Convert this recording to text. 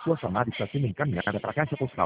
Sua chamada está sendo encaminhada para a caixa postal